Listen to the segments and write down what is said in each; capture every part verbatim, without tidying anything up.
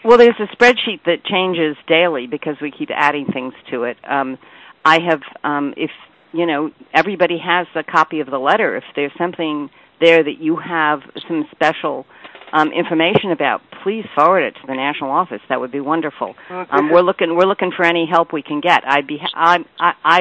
Well, there's a spreadsheet that changes daily because we keep adding things to it. Um, I have, um, if, you know, everybody has a copy of the letter. If there's something there that you have some special um, information about, please forward it to the national office. That would be wonderful. Um, we're looking, we're looking for any help we can get. I'd be, I, I, I,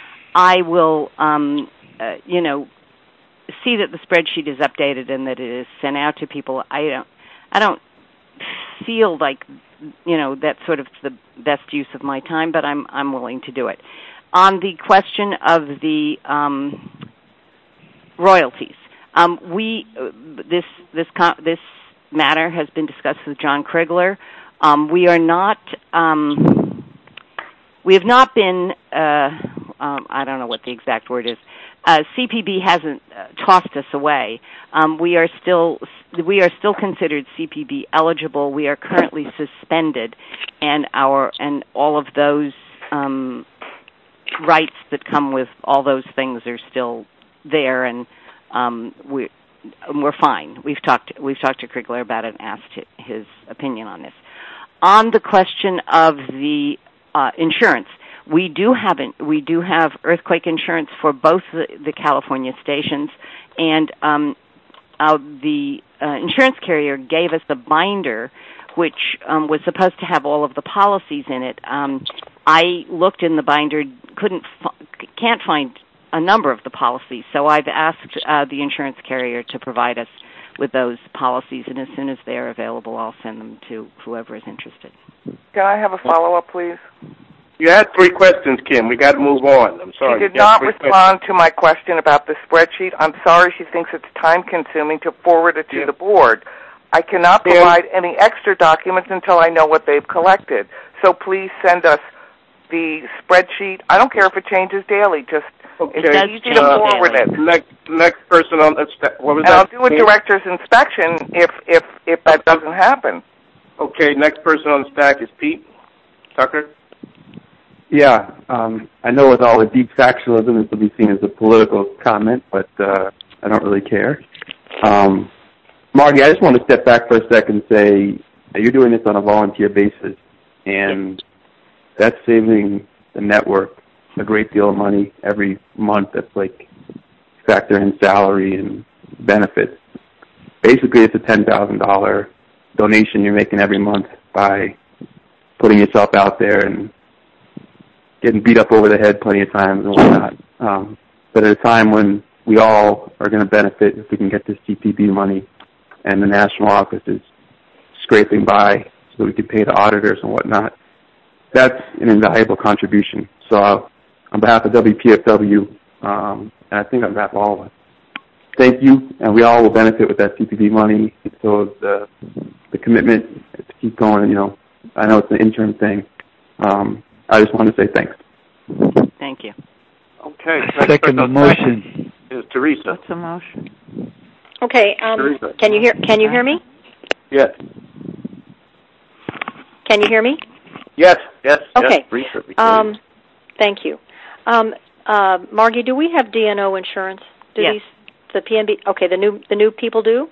I will, um, uh, you know, see that the spreadsheet is updated and that it is sent out to people. I don't, I don't feel like, you know, that's sort of the best use of my time, but I'm I'm willing to do it. On the question of the um, royalties, um, we uh, this this this matter has been discussed with John Krigler. Um, we are not um, we have not been uh, um, I don't know what the exact word is. Uh, C P B hasn't uh, tossed us away. Um, we are still we are still considered C P B eligible. We are currently suspended, and our and all of those um, rights that come with all those things are still there, and um, we we're fine. We've talked we've talked to Krigler about it and asked his opinion on this. On the question of the uh, insurance. We do have we do have earthquake insurance for both the, the California stations, and um, uh, the uh, insurance carrier gave us a binder, which um, was supposed to have all of the policies in it. Um, I looked in the binder, couldn't can't find a number of the policies, so I've asked uh, the insurance carrier to provide us with those policies, and as soon as they are available, I'll send them to whoever is interested. Can I have a follow-up, please? You had three questions, Kim. We got to move on. I'm sorry. She did not respond to my question about the spreadsheet. I'm sorry. She thinks it's time-consuming to forward it to yeah. the board. I cannot Kim. provide any extra documents until I know what they've collected. So please send us the spreadsheet. I don't care if it changes daily. Just okay. it's easy to uh, forward it. Next, next person on what was and that? I'll do a director's inspection if if if that doesn't happen. Okay. Next person on the stack is Pete Tucker. Yeah, um, I know with all the deep factualism, this will be seen as a political comment, but uh, I don't really care. Um, Margie, I just want to step back for a second and say that you're doing this on a volunteer basis, and that's saving the network a great deal of money every month. That's like factor in salary and benefits. Basically, it's a ten thousand dollars donation you're making every month by putting yourself out there and getting beat up over the head plenty of times and whatnot. Um, but at a time when we all are going to benefit if we can get this C P B money and the national office is scraping by so we can pay the auditors and whatnot, that's an invaluable contribution. So uh, on behalf of W P F W, um, and I think on behalf of all of us, thank you, and we all will benefit with that C P B money. So the the commitment to keep going, you know, I know it's an interim thing. Um, I just want to say thanks. Thank you. Okay. Second the motion. Is Teresa. What's the motion? Okay. Um, can you hear? Can you hear me? Yes. Can you hear me? Yes. Yes. Okay. Yes, Teresa, um, thank you. Um, uh, Margie, do we have D N O insurance? Do yes. these the P N B? Okay. The new the new people do.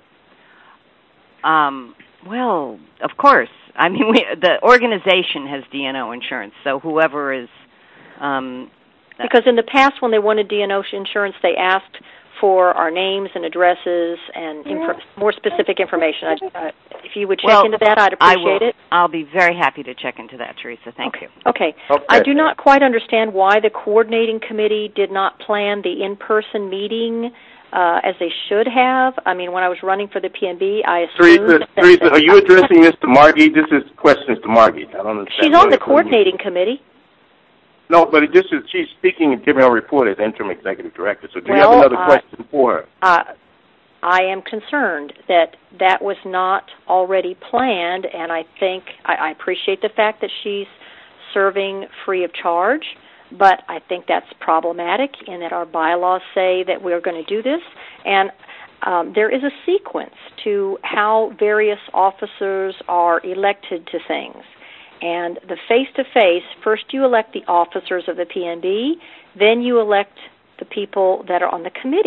Um. Well, of course. I mean, we, the organization has D N O insurance, so whoever is... Um, because in the past, when they wanted D N O insurance, they asked for our names and addresses and inf- more specific information. I, uh, if you would check well, into that, I'd appreciate I will, it. I'll be very happy to check into that, Teresa. Thank okay. you. Okay. okay. I do not quite understand why the coordinating committee did not plan the in-person meeting Uh, as they should have. I mean, when I was running for the P N B, I assumed... Teresa, that Teresa, are you addressing this to Margie? This is questions to Margie. I don't understand. She's on the coordinating committee. No, but it just is, she's speaking and giving a report as interim executive director. So do well, you have another uh, question for her? Uh, I am concerned that that was not already planned, and I think I, I appreciate the fact that she's serving free of charge, but I think that's problematic in that our bylaws say that we're going to do this, and um, there is a sequence to how various officers are elected to things. And the face-to-face, first you elect the officers of the P N B, then you elect the people that are on the committees.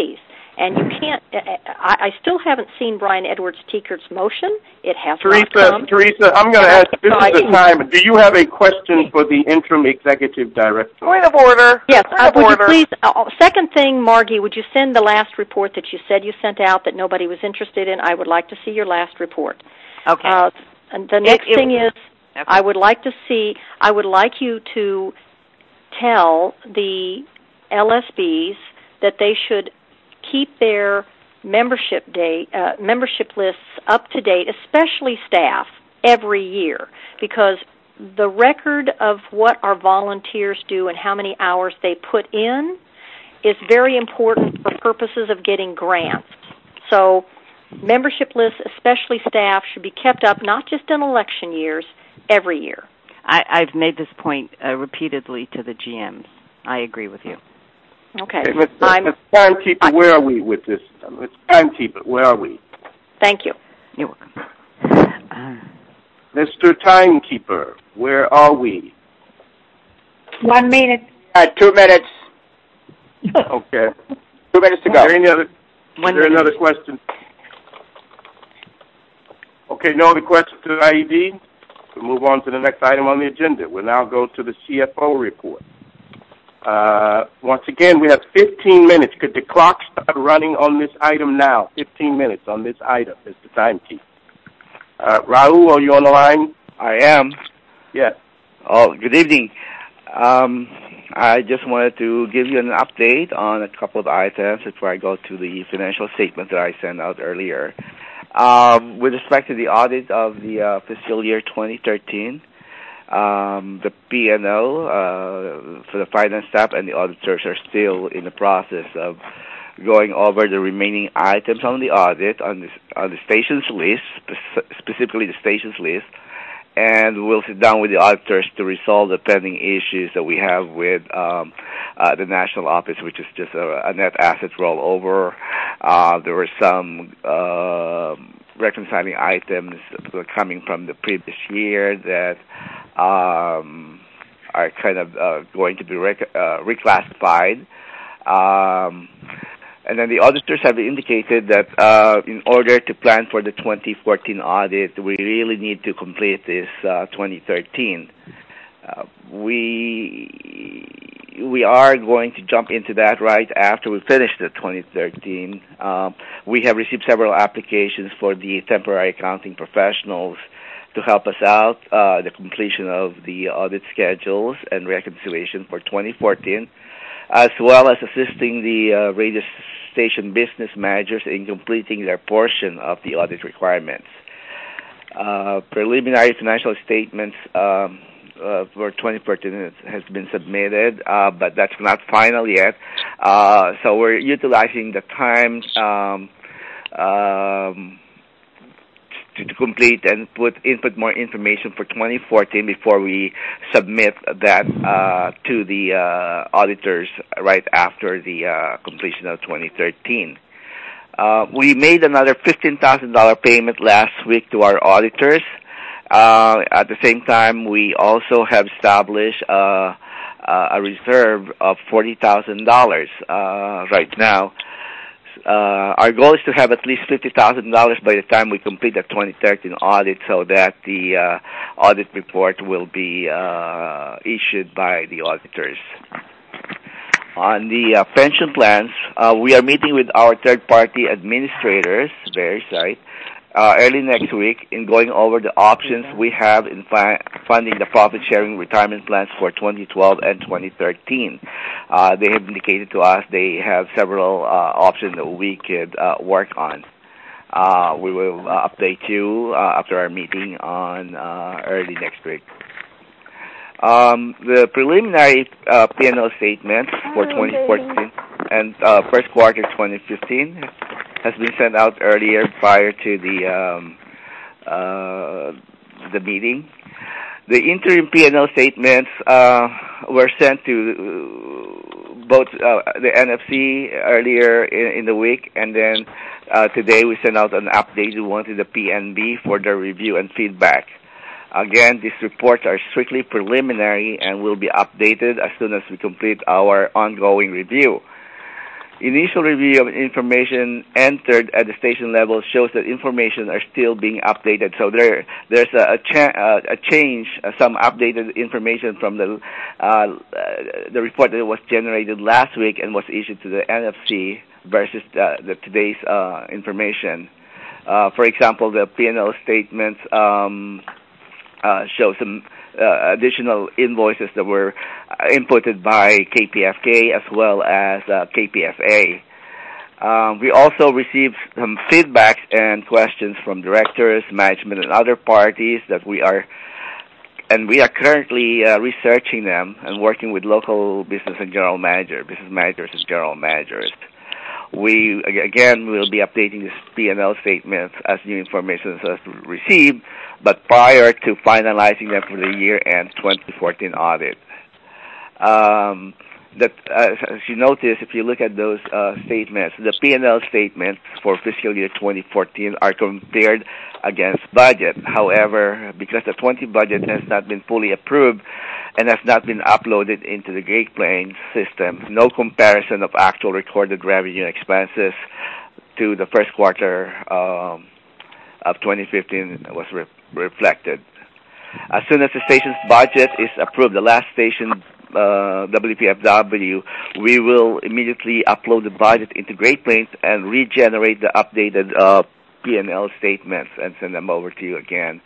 And you can't, I, I still haven't seen Brian Edwards-Teakert's motion. It has Teresa, not come. Teresa, I'm going to ask, this is the time. Do you have a question for the interim executive director? Point of order. Yes, Point uh, of would order. you please, uh, second thing, Margie, would you send the last report that you said you sent out that nobody was interested in? I would like to see your last report. Okay. Uh, and the next it, it, thing is, okay. I would like to see, I would like you to tell the L S Bs that they should keep their membership date, uh, membership lists up to date, especially staff, every year, because the record of what our volunteers do and how many hours they put in is very important for purposes of getting grants. So membership lists, especially staff, should be kept up not just in election years, every year. I, I've made this point uh, repeatedly to the G Ms. I agree with you. Okay. Hey, Mister I'm, Mister Timekeeper, I, where are we with this? Mister Timekeeper, where are we? Thank you. You're welcome. Uh, Mister Timekeeper, where are we? One minute. Uh, two minutes. Okay. Two minutes to go. Is there, any other, is One there minute. another question? Okay, no other questions to the I E D? We'll move on to the next item on the agenda. We'll now go to the C F O report. Uh, once again, we have fifteen minutes. Could the clock start running on this item now? fifteen minutes on this item, Mister Timekeeper. Uh, Raul, are you on the line? I am. Yes. Oh, good evening. Um, I just wanted to give you an update on a couple of items before I go to the financial statement that I sent out earlier. Um, with respect to the audit of the uh, fiscal year twenty thirteen, um, the P and L uh, for the finance staff and the auditors are still in the process of going over the remaining items on the audit on the, on the stations list, spe- specifically the stations list, and we'll sit down with the auditors to resolve the pending issues that we have with um, uh, the national office, which is just a, a net assets rollover. Uh, there were some uh, reconciling items coming from the previous year that um, are kind of uh, going to be rec- uh, reclassified. Um, And then the auditors have indicated that uh, in order to plan for the twenty fourteen audit, we really need to complete this uh, twenty thirteen. Uh, we we are going to jump into that right after we finish the twenty thirteen. Um, we have received several applications for the temporary accounting professionals to help us out, uh, the completion of the audit schedules and reconciliation for twenty fourteen. As well as assisting the uh, radio station business managers in completing their portion of the audit requirements. Uh, preliminary financial statements um, uh, for twenty fourteen has been submitted, uh, but that's not final yet. Uh, so we're utilizing the time um, um, to, to complete and put input more information for twenty fourteen before we submit that uh, to the uh, auditors right after the uh, completion of twenty thirteen. Uh, we made another fifteen thousand dollars payment last week to our auditors. Uh, at the same time, we also have established uh, uh, a reserve of forty thousand dollars uh, right now. Uh, our goal is to have at least fifty thousand dollars by the time we complete the twenty thirteen audit so that the uh, audit report will be uh, issued by the auditors. On the uh, pension plans, uh, we are meeting with our third-party administrators, very site, uh, early next week in going over the options we have in fi- funding the profit-sharing retirement plans for twenty twelve and twenty thirteen. Uh, they have indicated to us they have several uh, options that we could uh, work on. Uh, we will uh, update you uh, after our meeting on uh, early next week. Um, the preliminary uh, P and L statement for twenty fourteen and uh, first quarter twenty fifteen has been sent out earlier prior to the um, uh, the meeting. The interim P and L statements uh, were sent to both uh, the N F C earlier in, in the week, and then uh, today we sent out an updated one to the P N B for their review and feedback. Again, these reports are strictly preliminary and will be updated as soon as we complete our ongoing review. Initial review of information entered at the station level shows that information are still being updated. So there, there's a, a, cha- uh, a change, uh, some updated information from the uh, the report that was generated last week and was issued to the N F C versus uh, the today's uh, information. Uh, for example, the P and L statements um, uh, show some uh, additional invoices that were inputted by K P F K as well as uh, K P F A. Um, we also received some feedbacks and questions from directors, management, and other parties that we are, and we are currently uh, researching them and working with local business and general manager, business managers and general managers. We, again, will be updating this P and L statement as new information is received, but prior to finalizing them for the year-end twenty fourteen audit. Um, that, uh, as you notice, if you look at those uh, statements, the P and L statements for fiscal year twenty fourteen are compared against budget. However, because the twenty budget has not been fully approved and has not been uploaded into the Great Plains system, no comparison of actual recorded revenue and expenses to the first quarter um, of twenty fifteen was re- reflected. As soon as the station's budget is approved, the last station, uh, W P F W, we will immediately upload the budget into Great Plains and regenerate the updated uh, P and L statements and send them over to you again.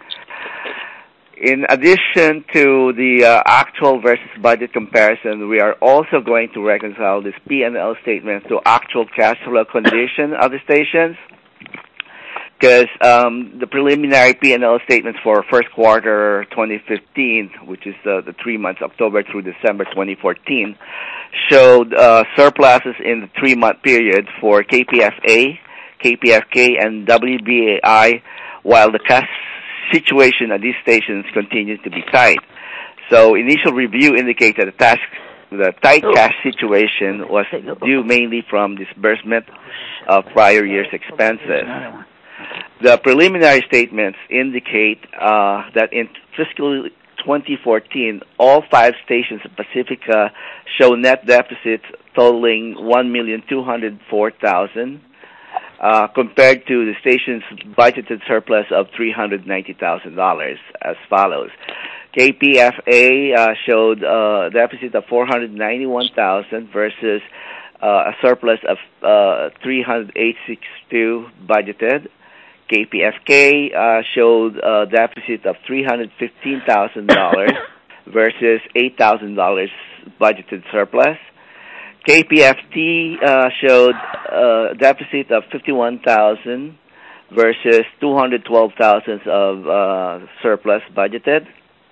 In addition to the uh, actual versus budget comparison, we are also going to reconcile this P and L statement to actual cash flow condition of the stations, because um, the preliminary P and L statements for first quarter twenty fifteen, which is uh, the three months, October through December twenty fourteen, showed uh, surpluses in the three-month period for K P F A, K P F K, and W B A I, while the cash situation at these stations continues to be tight. So initial review indicates that the, task, the tight cash situation was due mainly from disbursement of prior year's expenses. The preliminary statements indicate uh, that in fiscal twenty fourteen, all five stations of Pacifica show net deficits totaling one million two hundred four thousand dollars. Uh, compared to the station's budgeted surplus of three hundred ninety thousand dollars as follows. K P F A uh, showed a deficit of four hundred ninety-one thousand dollars versus uh, a surplus of uh, three hundred eighty-six thousand dollars budgeted. K P F K uh, showed a deficit of three hundred fifteen thousand dollars versus eight thousand dollars budgeted surplus. K P F T uh, showed a deficit of fifty-one thousand dollars versus two hundred twelve thousand dollars of uh, surplus budgeted.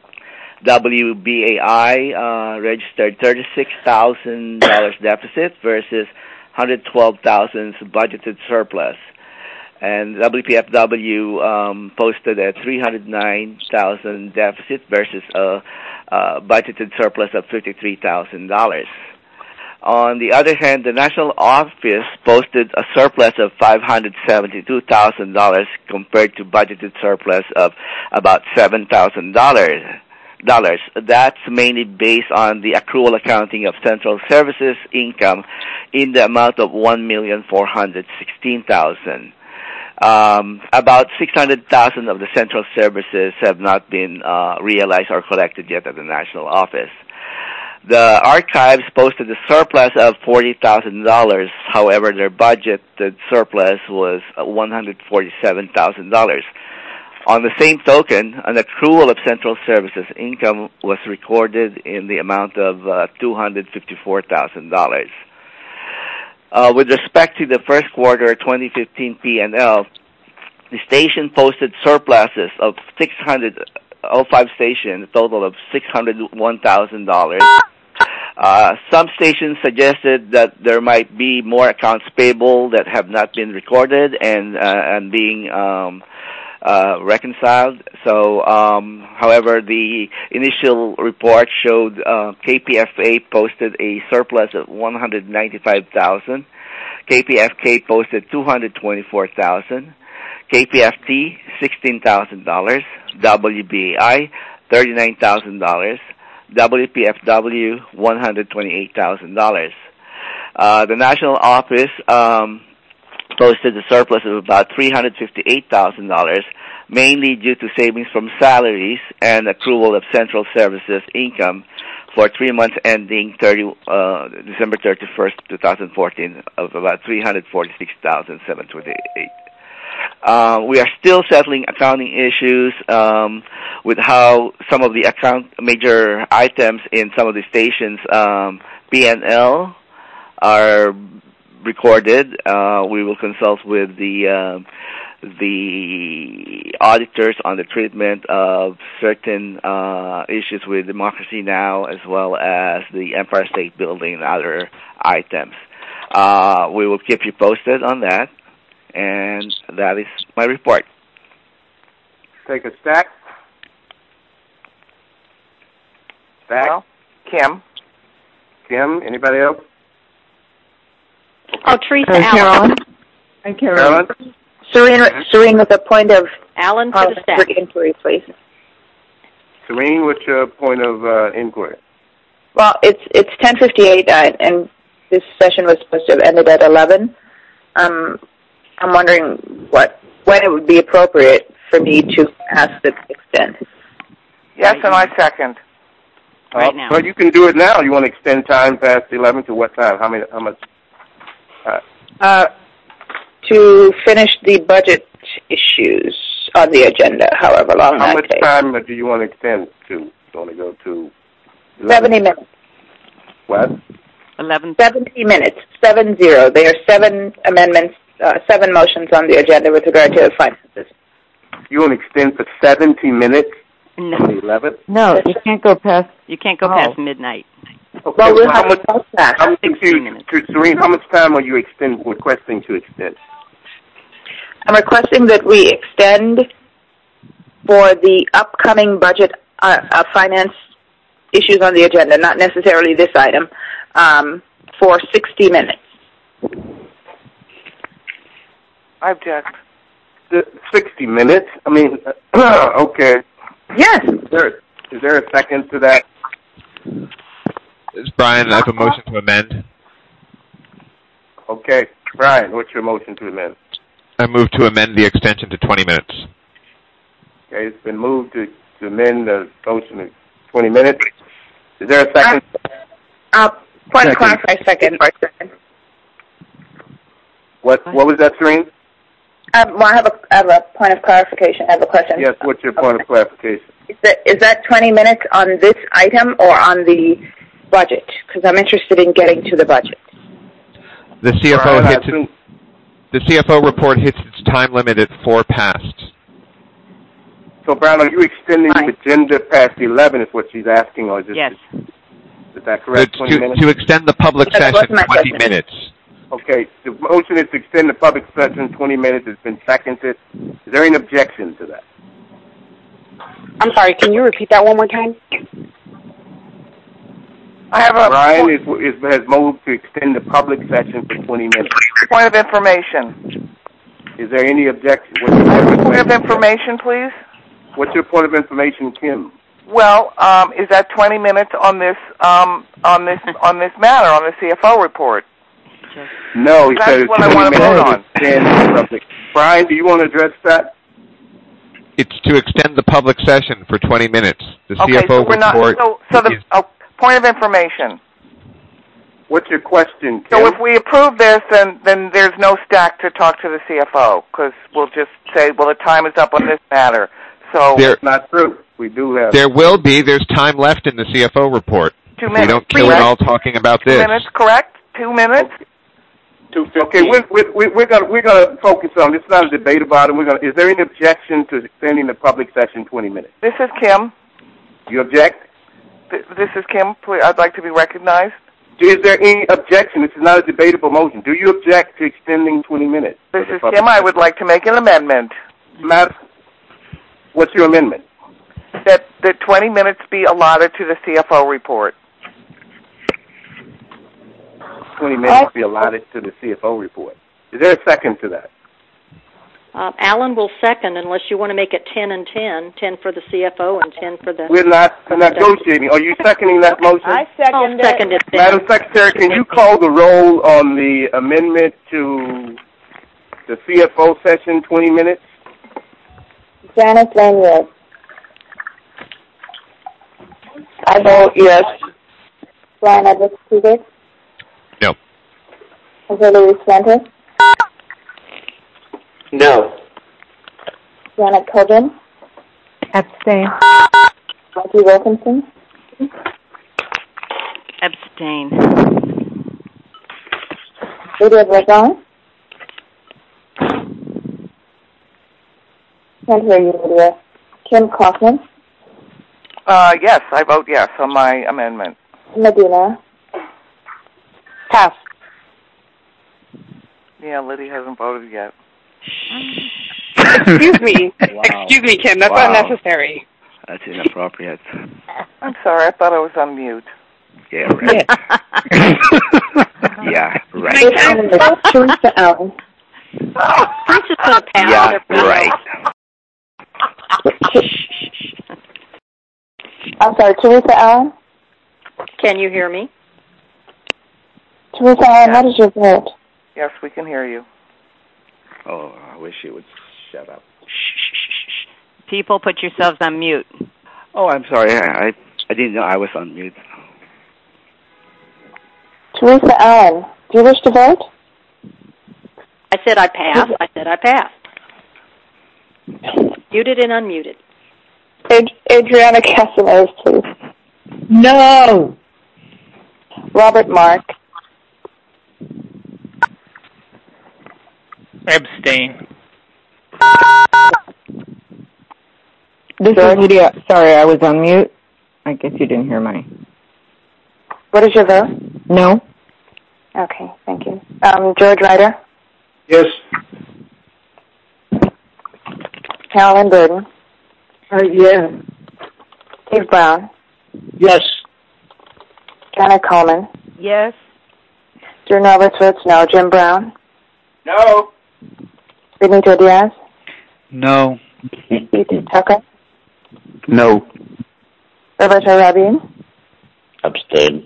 W B A I uh, registered thirty-six thousand dollars deficit versus one hundred twelve thousand dollars budgeted surplus. And W P F W um, posted a three hundred nine thousand dollars deficit versus a, a budgeted surplus of fifty-three thousand dollars. On the other hand, the national office posted a surplus of five hundred seventy-two thousand dollars compared to budgeted surplus of about seven thousand dollars. That's mainly based on the accrual accounting of central services income in the amount of one million four hundred sixteen thousand dollars. Um, about six hundred thousand dollars of the central services have not been uh, realized or collected yet at the national office. The archives posted a surplus of forty thousand dollars. However, their budgeted surplus was one hundred forty-seven thousand dollars. On the same token, an accrual of central services income was recorded in the amount of uh, two hundred fifty-four thousand dollars. Uh, with respect to the first quarter twenty fifteen P and L, the station posted surpluses of six hundred, all five stations, a total of six hundred one thousand dollars. Uh, some stations suggested that there might be more accounts payable that have not been recorded and uh, and being um, uh, reconciled. So, um, however, the initial report showed uh, K P F A posted a surplus of one hundred ninety-five thousand dollars. K P F K posted two hundred twenty-four thousand dollars. K P F T sixteen thousand dollars. W B A I thirty-nine thousand dollars. W P F W one hundred twenty-eight thousand dollars. Uh, the national office um, posted a surplus of about three hundred fifty-eight thousand dollars, mainly due to savings from salaries and accrual of central services income for three months ending thirty, uh, December thirty-first, twenty fourteen, of about three hundred forty-six thousand seven hundred twenty-eight dollars. Uh, we are still settling accounting issues um, with how some of the account major items in some of the stations um, P and L are recorded. Uh, we will consult with the uh, the auditors on the treatment of certain uh, issues with Democracy Now! As well as the Empire State Building and other items. Uh, we will keep you posted on that. And that is my report. Take a stack. Stack. Well, Kim. Kim. Anybody else? Oh, Teresa Uh, Allen. Carolyn. Hi, Carolyn. Carolyn? Serene, Serene, with a point of Allen to the staff. quick inquiry, please. Serene, what's your point of uh, inquiry? Well, it's it's ten fifty-eight, uh, and this session was supposed to have ended at eleven. Um, I'm wondering what when it would be appropriate for me to ask the extend. Yes, and I second. Right uh, now. But you can do it now. You want to extend time past eleven to what time? How many? How much? Uh, Uh, to finish the budget issues on the agenda, however long how that much takes. time do you want to extend to? You want to go to eleven? Seventy minutes. What? Eleven. Seventy minutes. Seven zero. There are seven amendments, uh, seven motions on the agenda with regard to the finances. You want to extend for seventy minutes? No, On the eleventh? No, you can't go past. you can't go Oh. past midnight. Okay, Well, we'll so have how much? to discuss that. I'm sixty confused. minutes. Serene, how much time are you extend requesting to extend? I'm requesting that we extend for the upcoming budget uh, uh, finance issues on the agenda, not necessarily this item, um, for sixty minutes. I object. The sixty minutes? I mean, okay. Yes. Is there, is there a second to that? This is Brian. I have a motion to amend. Okay. Brian, what's your motion to amend? I move to amend the extension to twenty minutes. Okay, it's been moved to, to amend the motion to twenty minutes. Is there a second? Uh, point of Second. clarify, second. What What was that, Serene? Um, well, I have, a, I have a point of clarification. I have a question. Yes, what's your point of clarification? Is that, is that twenty minutes on this item or on the budget? Because I'm interested in getting to the budget. The C F O Brian, I hits assume- it, the C F O report hits its time limit at four past. So, Brian, are you extending Fine. the agenda past eleven is what she's asking, or is, it, Yes. is that correct, To, twenty minutes? to extend the public That session wasn't my twenty question. minutes. Okay, the motion is to extend the public session twenty minutes. It's been seconded. Is there any objection to that? I'm sorry, can you repeat that one more time? I have a Brian point, is, is, has moved to extend the public session for twenty minutes. point of information. Is there any objection? What's your point of Point of information? information, please. What's your point of information, Kim? Well, um, is that twenty minutes on this um, on this on this matter on the C F O report? No, he That's said it's what I twenty wanna minutes vote to on. extend the public. Brian, do you want to address that? It's to extend the public session for twenty minutes. The Okay, C F O so we're not. report So, so the is oh, point of information. What's your question, Kim? So if we approve this, then then there's no stack to talk to the C F O because we'll just say, well, the time is up on this matter. So there. It's not true. We do have There will be. There's time left in the C F O report. two If minutes. we don't kill it correct? all talking about Two this. minutes, correct? Two minutes. Okay, we're we're we're gonna we're gonna focus on. It's not a debate about it. We're gonna. Is there any objection to extending the public session twenty minutes? This is Kim. You object? Th- This is Kim. Please, I'd like to be recognized. Is there any objection? This is not a debatable motion. Do you object to extending twenty minutes? This for the is public Kim. I session? would like to make an amendment Matt, what's your amendment? that that twenty minutes be allotted to the C F O report. twenty minutes be allotted to the C F O report. Is there a second to that? Uh, Alan will second unless you want to make it ten and ten, ten for the C F O and ten for the... We're not negotiating. Are you seconding that motion? I second I'll it. second it. Madam Secretary, can you call the roll on the amendment to the C F O session, twenty minutes? Janice Lanier. I vote yes. Brian Edwards Teague. No. Jose Luis Fuentes. No. Janet Coburn. Abstain. Mikey Wilkinson. Abstain. Lydia Brazon. Can't hear you, Lydia. Kim Kaufman. Uh, yes, I vote yes on my amendment. Medina. Pass. Yeah, Lydia hasn't voted yet. Excuse me. Wow. Excuse me, Kim. That's Wow. unnecessary. That's inappropriate. I'm sorry, I thought I was on mute. Yeah, right. Yeah, right. Teresa Allen. Prince is going to pass. Yeah, right. I'm sorry, Teresa Allen? Can you hear me? Teresa Allen, what is your vote? Yes, we can hear you. Oh, I wish you would shut up. People, put yourselves on mute. Oh, I'm sorry. I I, I didn't know I was on mute. Teresa Allen, do you wish to vote? I said I passed. I said I passed. Muted and unmuted. Ad- Adriana Casimir, please. No. Robert Mark. Abstain. This George? is Lydia. Sorry, I was on mute. I guess you didn't hear my... What is your vote? No. Okay, thank you. Um, George Ryder. Yes. Carolyn Burden. Uh, yeah. Steve Brown. Yes. Janet Coleman. Yes. Drew Roberts votes no. Jim Brown. No. Benito Diaz. No. Edith Tucker. No. Roberto Rabin. Abstain.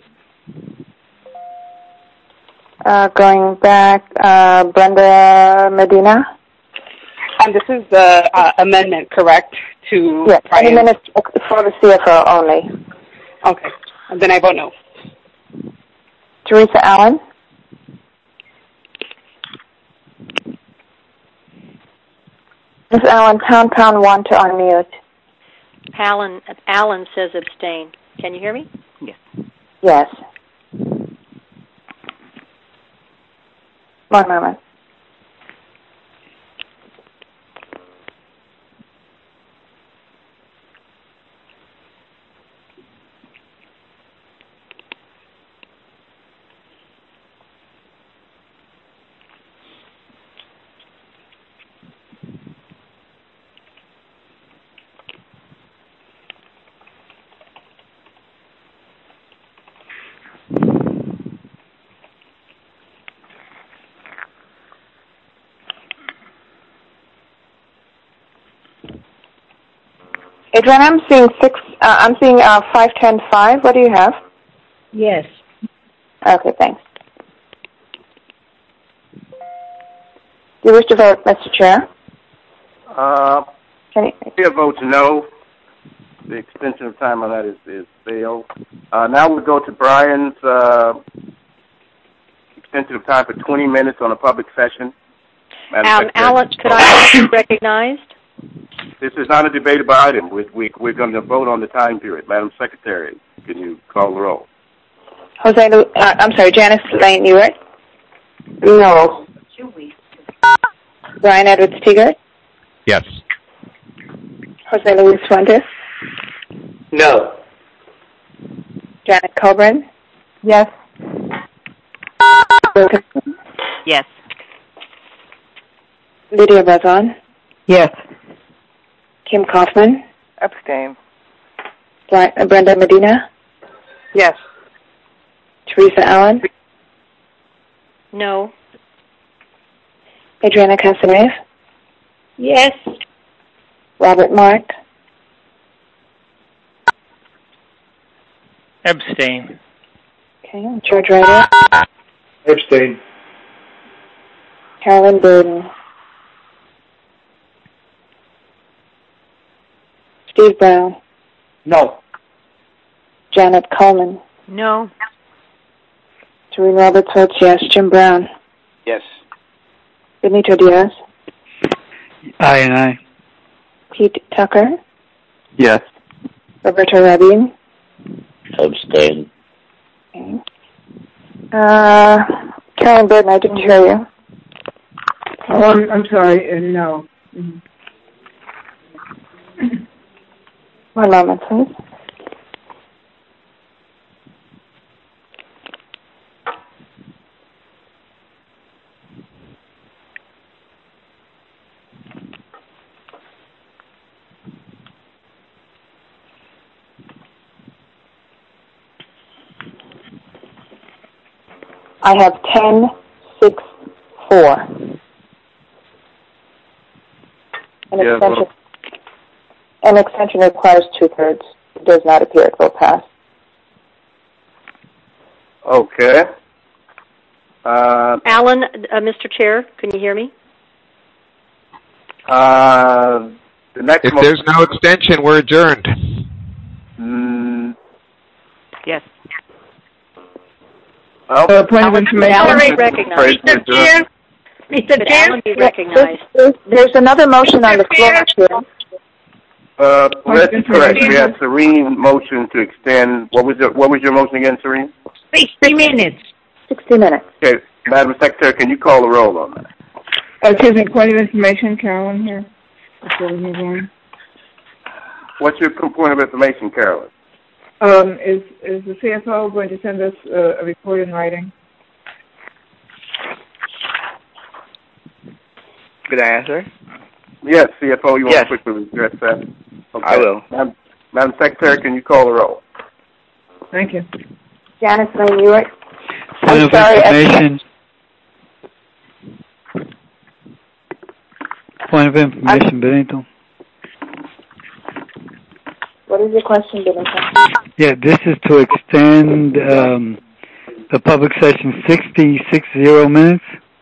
Uh, going back, uh, Brenda Medina. And this is the uh, amendment, correct? To Yes, Brian? any minutes for the C F O only. Okay. And then I vote no. Teresa Allen. Miz Allen, pound pound one to unmute. Alan, Alan says abstain. Can you hear me? Yes. Yes. One moment. Adrian, I'm seeing six. Uh, I'm seeing uh, five ten five. What do you have? Yes. Okay, thanks. Do you wish to vote, Mister Chair? Uh, Can you? Chair votes no. The extension of time on that is, is failed. Uh, now we'll go to Brian's uh, extension of time for twenty minutes on a public session. Um, Alan, could I be recognized? This is not a debatable item. We, we, we're going to vote on the time period. Madam Secretary, can you call the roll? Jose, Lu- uh, I'm sorry, Janice Lane Ewart? No. Brian Edwards Teague? Yes. Jose Luis Fuentes? No. Janet Coburn? Yes. Wilkinson? Yes. Lydia Brazon? Yes. Kim Kaufman? Abstain. Bri- uh, Brenda Medina? Yes. Teresa Allen? No. Adriana Casimir? Yes. Robert Mark. Abstain. Okay. George Ryder. Abstain. Carolyn Burden. Steve Brown. No. Janet Coleman. No. Serene Roberts votes yes. Jim Brown. Yes. Benito Diaz. Aye and aye. Pete Tucker. Yes. Roberto Rabin. Abstain. Okay. Uh, Carolyn Burden, I didn't hear you. Oh, I'm, I'm sorry. Uh, no. Mm-hmm. One moment, please. I have ten, six, four. An Yeah, extension, well, an extension requires two-thirds. It does not appear it will pass. okay. Uh, Alan, uh, Mister Chair, can you hear me? uh, the next If mo- there's no extension, we're adjourned. Mm, Yes. well, Uh, point of information. Valerie recognized. Mister Chair. Mister Could Alan be recognized? There's, there's another motion on the floor here. Uh, that's Point of correct. We information. have Serene motion to extend. What was your, what was your motion again, Serene? sixty minutes. sixty minutes. Okay, Madam Secretary, can you call the roll on that? Uh, excuse me, point of information, Carolyn here. Before we move on. What's your point of information, Carolyn? Um, is, is the C F O going to send us uh, a report in writing? Good answer. Yes, C F O, you Yes. want to quickly address that? Okay. I will. Madam, Madam Secretary, can you call the roll? Thank you. Janice Lane Ewart. Point I'm of sorry, I- information. Point of information, Benito. What is your question, Benito? Yeah, this is to extend um, the public session sixty, six zero minutes.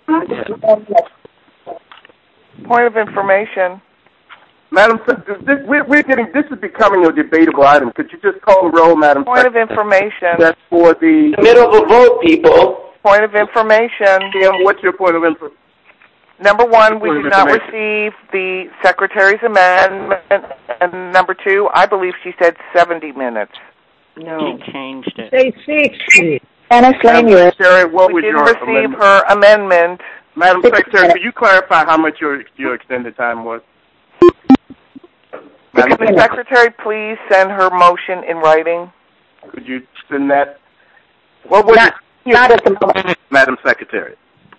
Point of information. Madam, Se- this, we're, we're getting, this is becoming a debatable item. Could you just call the roll, Madam Point of Secretary? information. That's for the... The middle of a vote, people. Point of information. Tim, what's your point of information? Number one, we Point of did not information. receive the Secretary's amendment. And number two, I believe she said seventy minutes. No. She changed it. Say sixty. Janice Lane Madam Ewart. Secretary, what We was didn't your receive amendment? her amendment. Madam Six Secretary, minutes. could you clarify how much your your extended time was? Could Madam, the Secretary please send her motion in writing? could you send that? What was Not, not at the moment. it, Madam Secretary?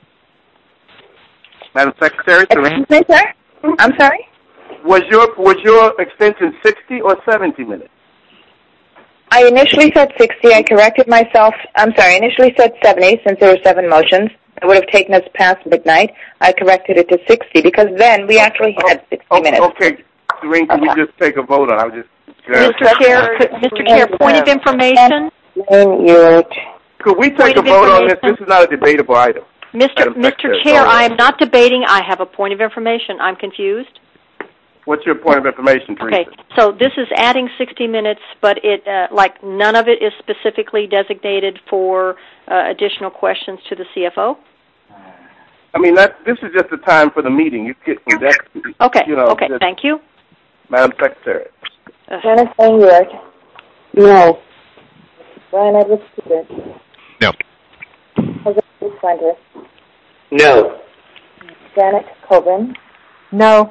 Madam Secretary, Serene, Excuse me, sir? I'm sorry? was your was your extension sixty or seventy minutes? I initially said sixty. I corrected myself. I'm sorry. I initially said seventy since there were seven motions. It would have taken us past midnight. I corrected it to sixty because then we actually had sixty Oh, minutes. okay, Serene, can we Okay. just take a vote on it? I was just... Mister Chair, could, Mister Chair, point of information. Lane Ewart. Could we take Point a of vote on this? information. This is not a debatable item. Mister Madam Mister Secretary, Chair, call the I roll. am not debating. I have a point of information. I'm confused. What's your point of information, Teresa? Okay, so this is adding sixty minutes, but it uh, like none of it is specifically designated for uh, additional questions to the C F O. I mean, that this is just the time for the meeting. You get that. Okay. You know, okay. just- Thank you. Madam Secretary. Uh, Janice Lane Ewart. No. Brian Edwards Stevens. No. Jose Fuentes. No. Janet Coburn. No.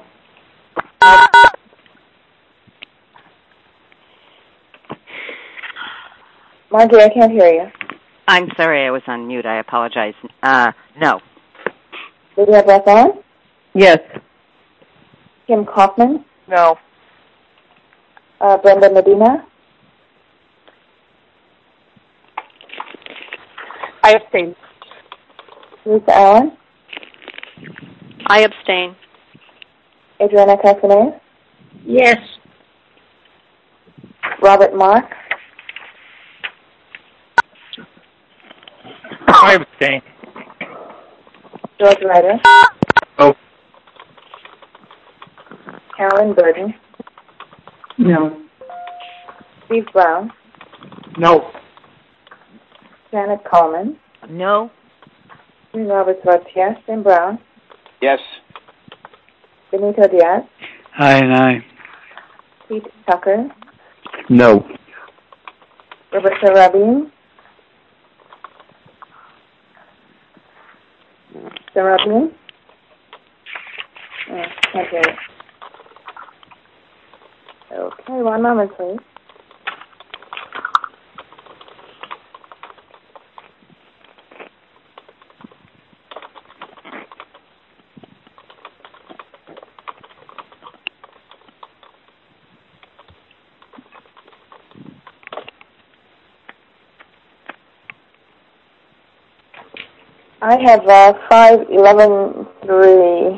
Margie, I can't hear you. I'm sorry, I was on mute. I apologize. Uh, no. Lydia Brathon. Yes. Kim Kaufman. No. Uh, Brenda Medina. I abstain. Lisa Allen. I abstain. Adriana Castaneda? Yes. Robert Mark? I abstain. George Ryder? Oh. Carolyn Burton? No. Steve Brown? No. Janet Coleman? No. Robert Sebastian Brown? Yes. Benito Diaz? Aye and aye. Pete Tucker? No. Roberta Rabin? Sarah Rabin? Oh, can't hear it. Okay, one moment, please. I have uh, five eleven three.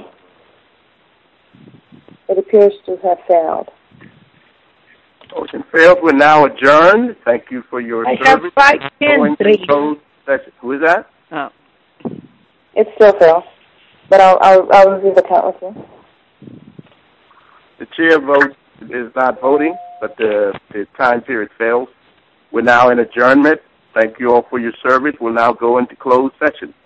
It appears to have failed. Motion failed. We're now adjourned. Thank you for your I service. have five ten three. Who is that? Oh. It still fails, but I'll I'll I'll review the count with you. The chair vote is not voting, but the, the time period fails. We're now in adjournment. Thank you all for your service. We'll now go into closed session.